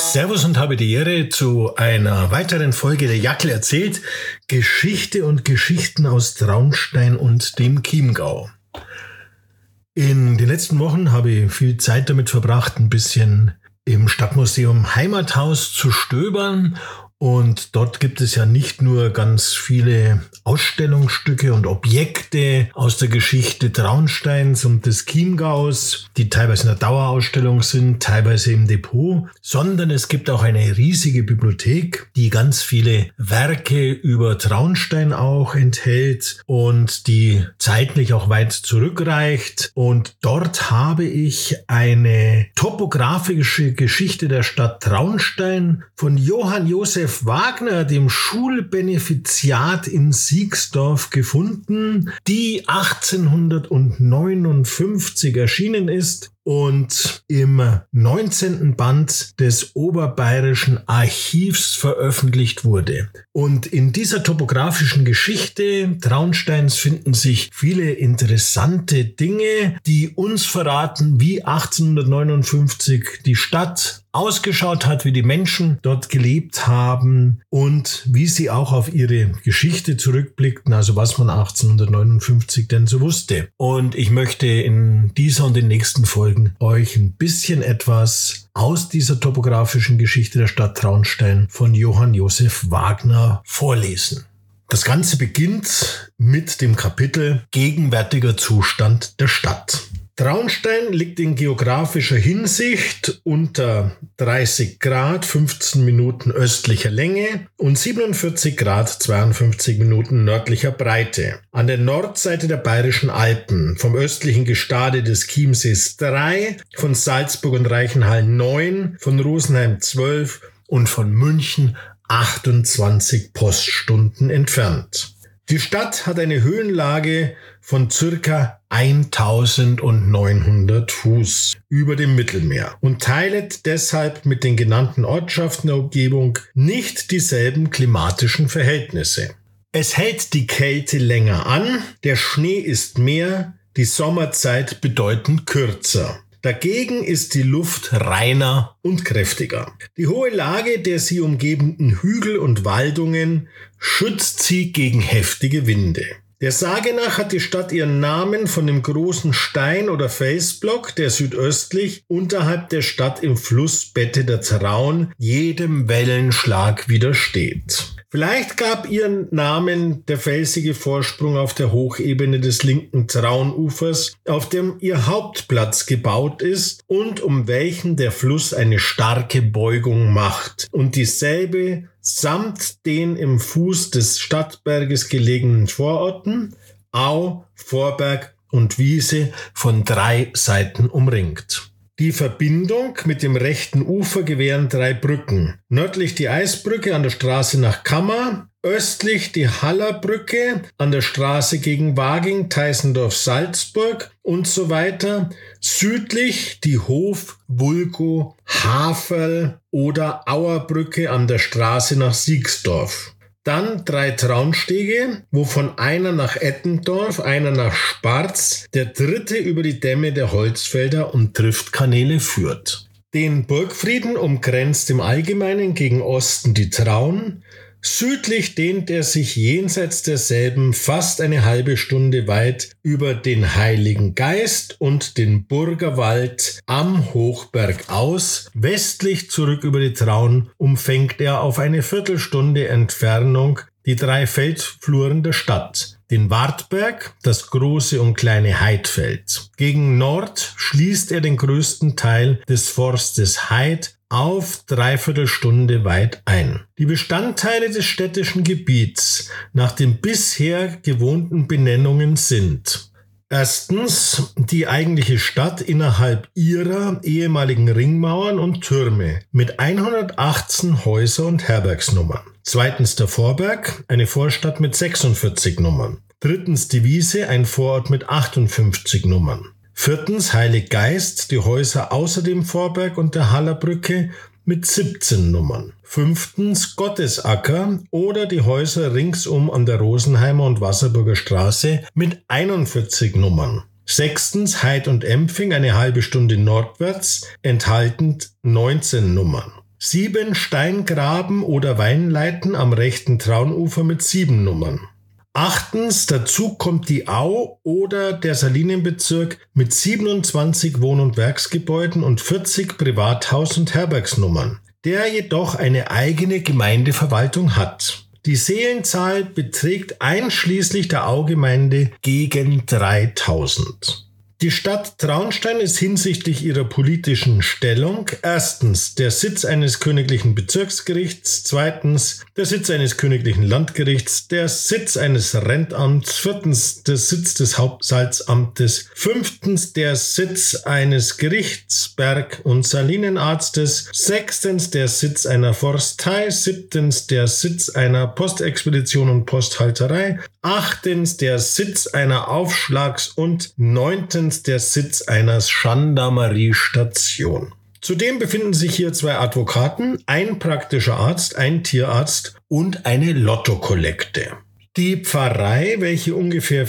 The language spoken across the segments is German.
Servus und habe die Ehre zu einer weiteren Folge der Jackel erzählt. Geschichte und Geschichten aus Traunstein und dem Chiemgau. In den letzten Wochen habe ich viel Zeit damit verbracht, ein bisschen im Stadtmuseum Heimathaus zu stöbern. Und dort gibt es ja nicht nur ganz viele Ausstellungsstücke und Objekte aus der Geschichte Traunsteins und des Chiemgaus, die teilweise in der Dauerausstellung sind, teilweise im Depot, sondern es gibt auch eine riesige Bibliothek, die ganz viele Werke über Traunstein auch enthält und die zeitlich auch weit zurückreicht. Und dort habe ich eine topografische Geschichte der Stadt Traunstein von Johann Josef Wagner, dem Schulbenefiziat in Siegsdorf, gefunden, die 1859 erschienen ist und im 19. Band des Oberbayerischen Archivs veröffentlicht wurde. Und in dieser topografischen Geschichte Traunsteins finden sich viele interessante Dinge, die uns verraten, wie 1859 die Stadt ausgeschaut hat, wie die Menschen dort gelebt haben und wie sie auch auf ihre Geschichte zurückblickten, also was man 1859 denn so wusste. Und ich möchte in dieser und den nächsten Folgen euch ein bisschen etwas aus dieser topografischen Geschichte der Stadt Traunstein von Johann Josef Wagner vorlesen. Das Ganze beginnt mit dem Kapitel Gegenwärtiger Zustand der Stadt. Traunstein liegt in geografischer Hinsicht unter 30 Grad 15 Minuten östlicher Länge und 47 Grad 52 Minuten nördlicher Breite. An der Nordseite der Bayerischen Alpen, vom östlichen Gestade des Chiemsees 3, von Salzburg und Reichenhall 9, von Rosenheim 12 und von München 28 Poststunden entfernt. Die Stadt hat eine Höhenlage von circa 1900 Fuß über dem Mittelmeer und teilt deshalb mit den genannten Ortschaften der Umgebung nicht dieselben klimatischen Verhältnisse. Es hält die Kälte länger an, der Schnee ist mehr, die Sommerzeit bedeutend kürzer. Dagegen ist die Luft reiner und kräftiger. Die hohe Lage der sie umgebenden Hügel und Waldungen schützt sie gegen heftige Winde. Der Sage nach hat die Stadt ihren Namen von dem großen Stein- oder Felsblock, der südöstlich unterhalb der Stadt im Flussbette der Traun jedem Wellenschlag widersteht. Vielleicht gab ihren Namen der felsige Vorsprung auf der Hochebene des linken Traunufers, auf dem ihr Hauptplatz gebaut ist und um welchen der Fluss eine starke Beugung macht und dieselbe samt den im Fuß des Stadtberges gelegenen Vororten, Au, Vorberg und Wiese von 3 Seiten umringt. Die Verbindung mit dem rechten Ufer gewähren 3 Brücken. Nördlich die Eisbrücke an der Straße nach Kammer, östlich die Hallerbrücke an der Straße gegen Waging, Teisendorf, Salzburg und so weiter. Südlich die Hof-, Wulgow-, Haferl- oder Auerbrücke an der Straße nach Siegsdorf. Dann 3 Traunstege, wovon einer nach Ettendorf, einer nach Sparz, der dritte über die Dämme der Holzfelder und Triftkanäle führt. Den Burgfrieden umgrenzt im Allgemeinen gegen Osten die Traun. Südlich dehnt er sich jenseits derselben fast eine halbe Stunde weit über den Heiligen Geist und den Burgerwald am Hochberg aus. Westlich zurück über die Traun umfängt er auf eine Viertelstunde Entfernung die 3 Feldfluren der Stadt, den Wartberg, das große und kleine Heidfeld. Gegen Nord schließt er den größten Teil des Forstes Heid auf 3/4 Stunde weit ein. Die Bestandteile des städtischen Gebiets nach den bisher gewohnten Benennungen sind: Erstens die eigentliche Stadt innerhalb ihrer ehemaligen Ringmauern und Türme mit 118 Häuser- und Herbergsnummern. Zweitens der Vorberg, eine Vorstadt mit 46 Nummern. Drittens die Wiese, ein Vorort mit 58 Nummern. Viertens Heiliggeist, die Häuser außer dem Vorberg und der Hallerbrücke mit 17 Nummern. Fünftens Gottesacker oder die Häuser ringsum an der Rosenheimer und Wasserburger Straße mit 41 Nummern. Sechstens Heid und Empfing, eine halbe Stunde nordwärts, enthaltend 19 Nummern. 7 Steingraben oder Weinleiten am rechten Traunufer mit 7 Nummern. 8. Dazu kommt die Au oder der Salinenbezirk mit 27 Wohn- und Werksgebäuden und 40 Privathaus- und Herbergsnummern, der jedoch eine eigene Gemeindeverwaltung hat. Die Seelenzahl beträgt einschließlich der Augemeinde gegen 3000. Die Stadt Traunstein ist hinsichtlich ihrer politischen Stellung erstens der Sitz eines königlichen Bezirksgerichts, zweitens der Sitz eines königlichen Landgerichts, der Sitz eines Rentamts, viertens der Sitz des Hauptsalzamtes, fünftens der Sitz eines Gerichts, Berg- und Salinenarztes, sechstens der Sitz einer Forstei, siebtens der Sitz einer Postexpedition und Posthalterei, achtens der Sitz einer Aufschlags- und neuntens der Sitz einer Gendarmeriestation. Zudem befinden sich hier 2 Advokaten, ein praktischer Arzt, ein Tierarzt und eine Lottokollekte. Die Pfarrei, welche ungefähr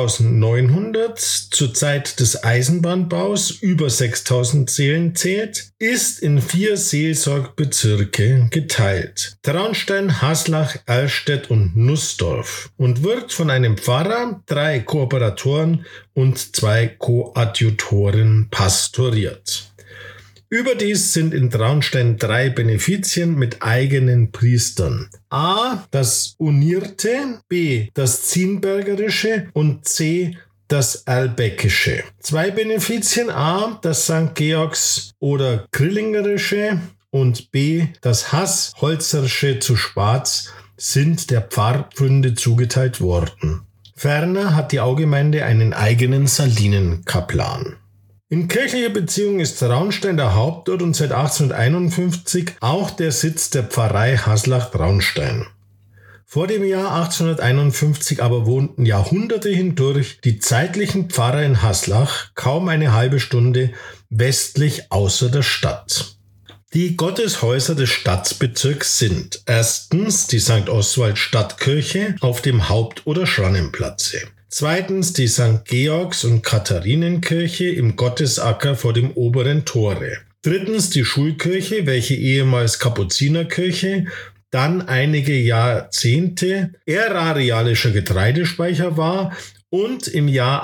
4900 zur Zeit des Eisenbahnbaus über 6000 Seelen zählt, ist in 4 Seelsorgbezirke geteilt: Traunstein, Haslach, Erlstedt und Nussdorf und wird von einem Pfarrer, 3 Kooperatoren und 2 Koadjutoren pastoriert. Überdies sind in Traunstein 3 Benefizien mit eigenen Priestern. A. das Unierte, B. das Zienbergerische und C. das Erlbeckische. 2 Benefizien, A. das St. Georgs- oder Grillingerische und B. das Haß-Holzersche zu Spatz, sind der Pfarrpfründe zugeteilt worden. Ferner hat die Augemeinde einen eigenen Salinenkaplan. In kirchlicher Beziehung ist Traunstein der Hauptort und seit 1851 auch der Sitz der Pfarrei Haslach-Traunstein. Vor dem Jahr 1851 aber wohnten Jahrhunderte hindurch die zeitlichen Pfarrer in Haslach kaum eine halbe Stunde westlich außer der Stadt. Die Gotteshäuser des Stadtbezirks sind erstens die St. Oswald Stadtkirche auf dem Haupt- oder Schrannenplatze. Zweitens die St. Georgs- und Katharinenkirche im Gottesacker vor dem oberen Tore. Drittens die Schulkirche, welche ehemals Kapuzinerkirche, dann einige Jahrzehnte ärarialischer Getreidespeicher war und im Jahr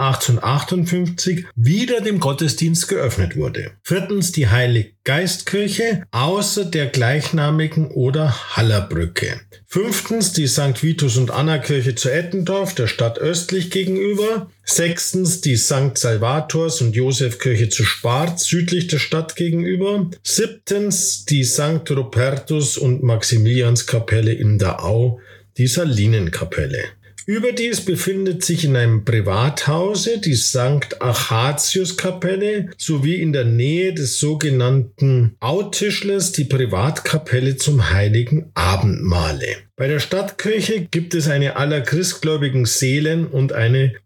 1858 wieder dem Gottesdienst geöffnet wurde. Viertens die Heilig-Geist-Kirche außer der gleichnamigen oder Hallerbrücke. Fünftens die St. Vitus und Anna Kirche zu Ettendorf, der Stadt östlich gegenüber. Sechstens die St. Salvators und Josef Kirche zu Sparz, südlich der Stadt gegenüber. Siebtens die St. Rupertus und Maximilianskapelle in der Au, die Salinenkapelle. Überdies befindet sich in einem Privathause die St. Achatius-Kapelle sowie in der Nähe des sogenannten Autischlers die Privatkapelle zum Heiligen Abendmahle. Bei der Stadtkirche gibt es eine aller christgläubigen Seelen und eine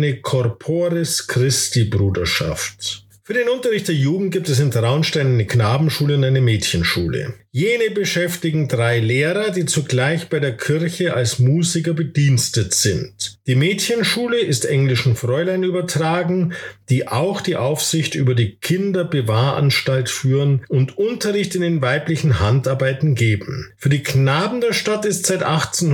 Corporis Christi Bruderschaft. Für den Unterricht der Jugend gibt es in Traunstein eine Knabenschule und eine Mädchenschule. Jene beschäftigen 3 Lehrer, die zugleich bei der Kirche als Musiker bedienstet sind. Die Mädchenschule ist englischen Fräulein übertragen, die auch die Aufsicht über die Kinderbewahranstalt führen und Unterricht in den weiblichen Handarbeiten geben. Für die Knaben der Stadt ist seit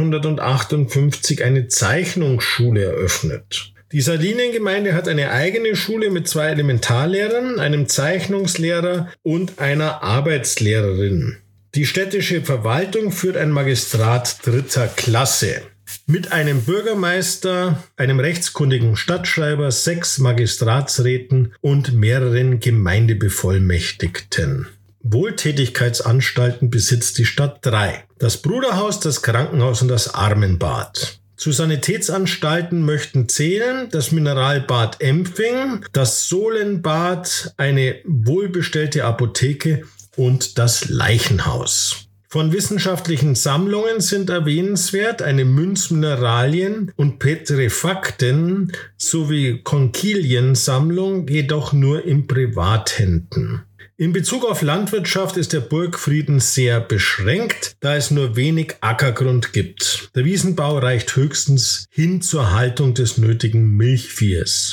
1858 eine Zeichnungsschule eröffnet. Die Salinengemeinde hat eine eigene Schule mit 2 Elementarlehrern, einem Zeichnungslehrer und einer Arbeitslehrerin. Die städtische Verwaltung führt ein Magistrat 3. Klasse. Mit einem Bürgermeister, einem rechtskundigen Stadtschreiber, 6 Magistratsräten und mehreren Gemeindebevollmächtigten. Wohltätigkeitsanstalten besitzt die Stadt 3. Das Bruderhaus, das Krankenhaus und das Armenbad. Zu Sanitätsanstalten möchten zählen das Mineralbad Empfing, das Sohlenbad, eine wohlbestellte Apotheke und das Leichenhaus. Von wissenschaftlichen Sammlungen sind erwähnenswert eine Münzmineralien- und Petrefakten- sowie Konchiliensammlung, jedoch nur in Privathänden. In Bezug auf Landwirtschaft ist der Burgfrieden sehr beschränkt, da es nur wenig Ackergrund gibt. Der Wiesenbau reicht höchstens hin zur Haltung des nötigen Milchviehes.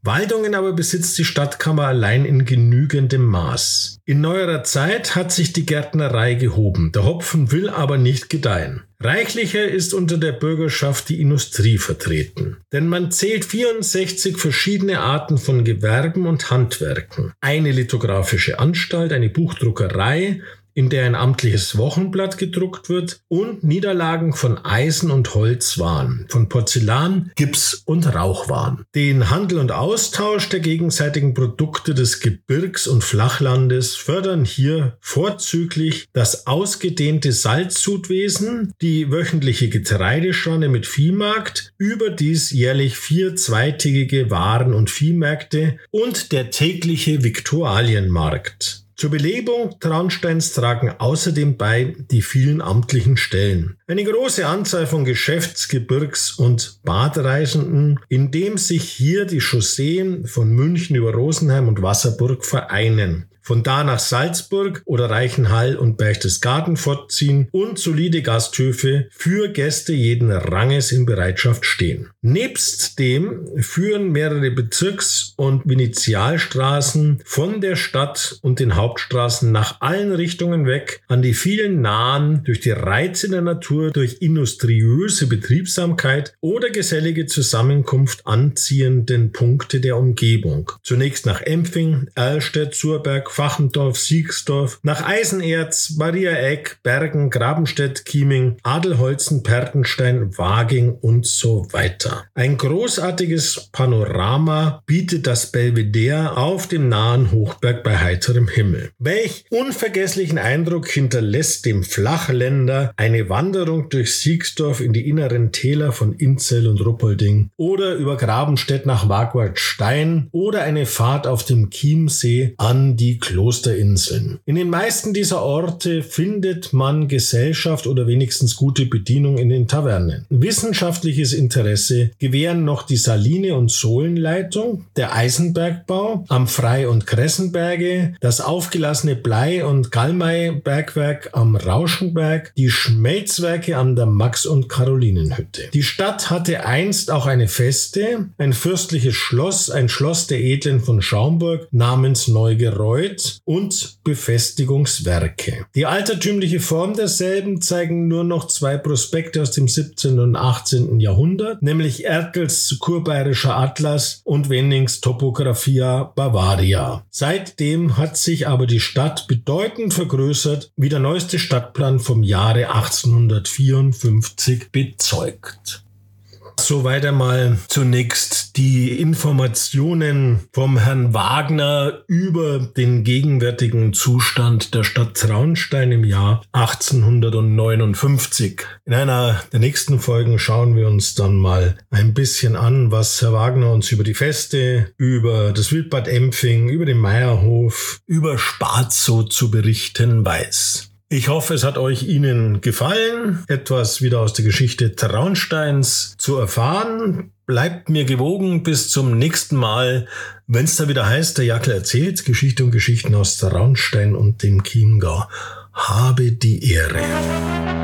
Waldungen aber besitzt die Stadtkammer allein in genügendem Maß. In neuerer Zeit hat sich die Gärtnerei gehoben, der Hopfen will aber nicht gedeihen. Reichlicher ist unter der Bürgerschaft die Industrie vertreten, denn man zählt 64 verschiedene Arten von Gewerben und Handwerken. Eine lithographische Anstalt, eine Buchdruckerei, in der ein amtliches Wochenblatt gedruckt wird und Niederlagen von Eisen- und Holzwaren, von Porzellan, Gips und Rauchwaren. Den Handel und Austausch der gegenseitigen Produkte des Gebirgs- und Flachlandes fördern hier vorzüglich das ausgedehnte Salzsudwesen, die wöchentliche Getreideschranne mit Viehmarkt, überdies jährlich 4 zweitägige Waren- und Viehmärkte und der tägliche Viktualienmarkt. Zur Belebung Traunsteins tragen außerdem bei die vielen amtlichen Stellen. Eine große Anzahl von Geschäfts-, Gebirgs- und Badreisenden, indem sich hier die Chausseen von München über Rosenheim und Wasserburg vereinen. Von da nach Salzburg oder Reichenhall und Berchtesgaden fortziehen und solide Gasthöfe für Gäste jeden Ranges in Bereitschaft stehen. Nebst dem führen mehrere Bezirks- und Vinitialstraßen von der Stadt und den Hauptstraßen nach allen Richtungen weg an die vielen nahen, durch die Reize der Natur, durch industriöse Betriebsamkeit oder gesellige Zusammenkunft anziehenden Punkte der Umgebung. Zunächst nach Empfing, Erlstedt, Surberg, Fachendorf, Siegsdorf, nach Eisenerz, Mariaegg, Bergen, Grabenstedt, Chieming, Adelholzen, Pertenstein, Waging und so weiter. Ein großartiges Panorama bietet das Belvedere auf dem nahen Hochberg bei heiterem Himmel. Welch unvergesslichen Eindruck hinterlässt dem Flachländer eine Wanderung durch Siegsdorf in die inneren Täler von Inzell und Ruppolding oder über Grabenstedt nach Marquardstein oder eine Fahrt auf dem Chiemsee an die Klosterinseln. In den meisten dieser Orte findet man Gesellschaft oder wenigstens gute Bedienung in den Tavernen. Wissenschaftliches Interesse gewähren noch die Saline- und Sohlenleitung, der Eisenbergbau am Frei- und Kressenberge, das aufgelassene Blei- und Galmei-Bergwerk am Rauschenberg, die Schmelzwerke an der Max- und Karolinenhütte. Die Stadt hatte einst auch eine Feste, ein fürstliches Schloss, ein Schloss der Edlen von Schaumburg namens Neugereuth und Befestigungswerke. Die altertümliche Form derselben zeigen nur noch 2 Prospekte aus dem 17. und 18. Jahrhundert, nämlich Erkels Kurbayerischer Atlas und Wennings Topographia Bavaria. Seitdem hat sich aber die Stadt bedeutend vergrößert, wie der neueste Stadtplan vom Jahre 1854 bezeugt. Soweit einmal zunächst die Informationen vom Herrn Wagner über den gegenwärtigen Zustand der Stadt Traunstein im Jahr 1859. In einer der nächsten Folgen schauen wir uns dann mal ein bisschen an, was Herr Wagner uns über die Feste, über das Wildbad Empfing, über den Meierhof, über Spazow zu berichten weiß. Ich hoffe, es hat Ihnen gefallen, etwas wieder aus der Geschichte Traunsteins zu erfahren. Bleibt mir gewogen bis zum nächsten Mal, wenn es da wieder heißt, der Jackel erzählt, Geschichte und Geschichten aus Traunstein und dem Chiemgau. Habe die Ehre.